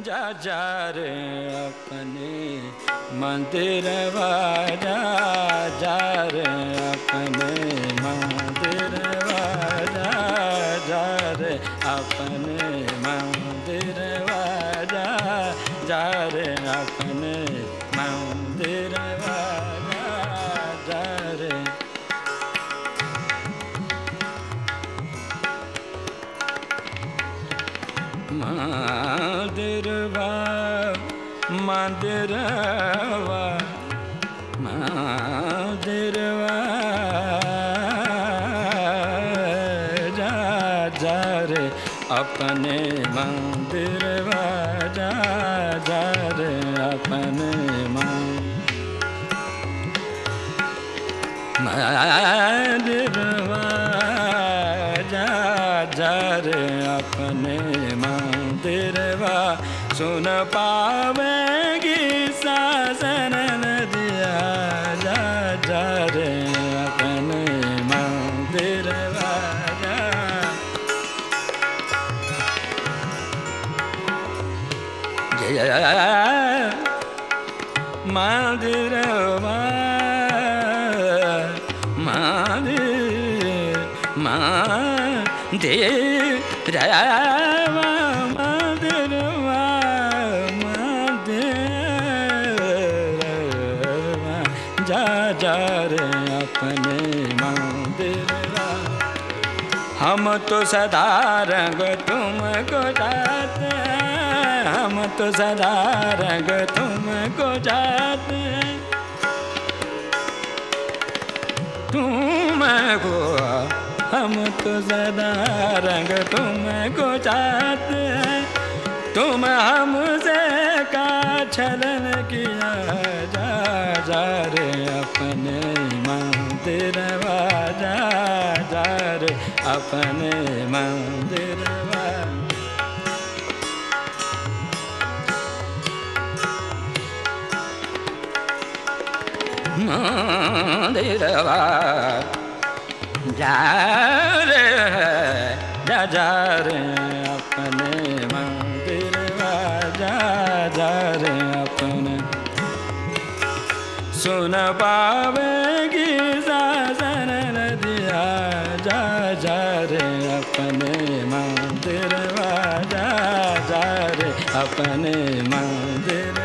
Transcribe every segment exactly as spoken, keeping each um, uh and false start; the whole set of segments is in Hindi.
जा जा रे अपने मंदिरवा जा जा रे अपने मंदिरवा जा जा रे अपने मंदिरवा जा जा रे अपने मंदिरवा जा जा रे मंदिरवा मंदिरवा मंदिरवा जा जा रे अपने मंदिरवा जा जा रे अपने मंदिरवा जा जा रे अपने मंदिरवा सुन पावेगी सासन नदिया जा जा रे अपने मंदिरवा जा जय मंदिरवा मंदिर मंदिरवा मंदिरवा मंदिरवा जा जा रे अपने मंदिरवा हम तो सदा रंग तुमको जाते हैं हम तो सदा रंग तुमको जाते हैं तुमको हम तो सदा रंग तुमको चाहते हैं तुम हमसे का छलन किया जा जा रे अपने मंदिरवा जा जा रे अपने मंदिरवा मंदिरवा जा रे जा जा रे अपने मंदिरवा जा जा रे अपने सुन पावेगी सासन नदिया जा जा रे अपने मंदिरवा जा जा रे अपने मंदिरवा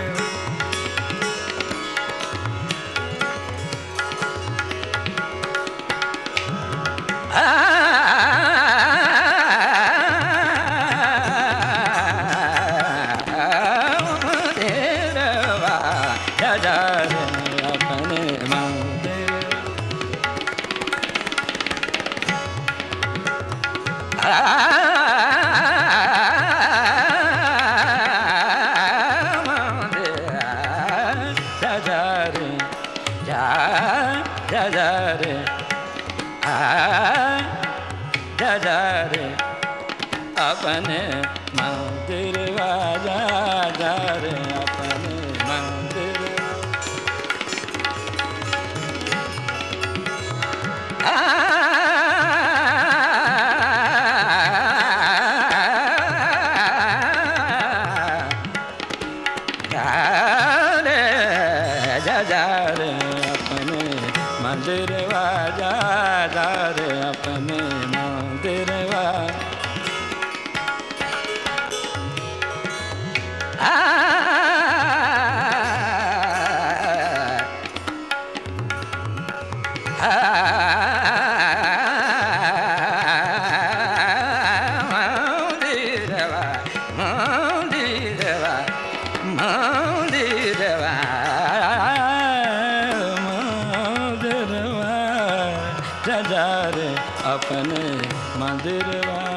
अपने मंदिरवा जा जा रे अपने मंदिरवा जा जा रे अपने मंदिरवा जा जा रे अपने मंदिरवा मंदिरवा मंदिरवा मंदिरवा मंदिरवा जा जा रे अपने मंदिरवा